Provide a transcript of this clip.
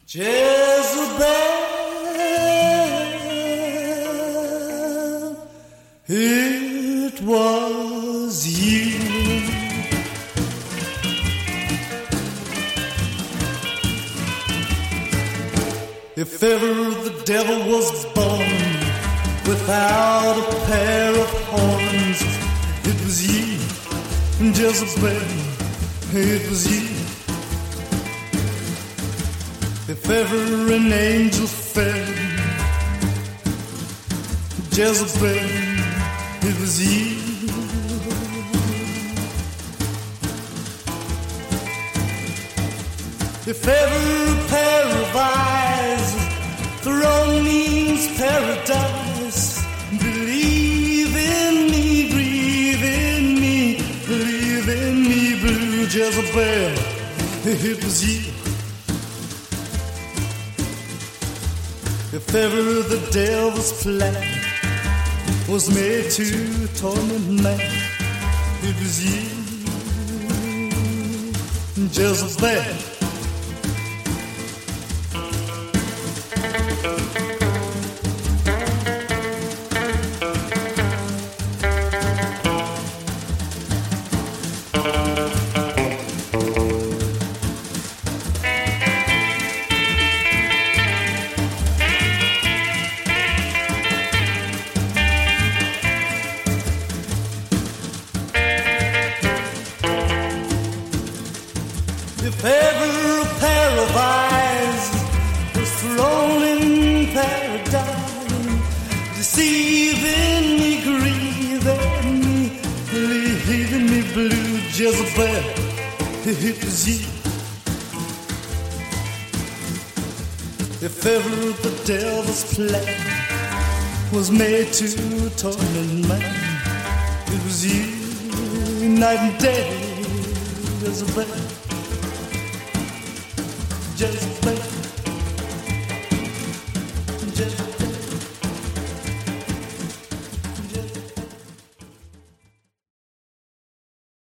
Jezebel, it was you. If ever the devil was born without a pair of horns, it was you, Jezebel, it was you. If ever an angel fell, Jezebel, it was you. If ever a pair of eyes throne means paradise, believe in me, breathe in me, believe in me, blue Jezebel, it was you. If ever the devil's plan was made to torment man, it was you, Jezebel. If ever a pair of eyes was thrown in paradise, deceiving me, grieving me, leaving me blue, Jezebel, it was you. If ever the devil's plan was made to torment man, it was you, night and day, Jezebel. Just play, just play.